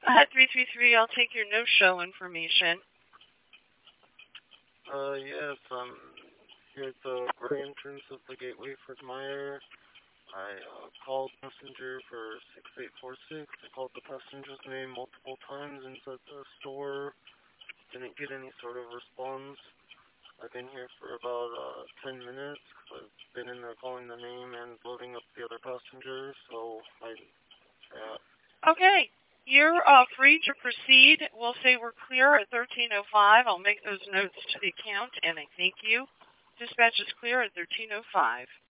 333, I'll take your no-show information. Yes, I'm here at the gray entrance of the Gateway Fred Meyer. I called messenger for 6846. I called the passenger's name multiple times inside the store. Didn't get any sort of response. I've been here for about 10 minutes because I've been in there calling the name and loading up the other passengers. So Okay. You're free to proceed. We'll say we're clear at 13:05. I'll make those notes to the account, and I thank you. Dispatch is clear at 13:05.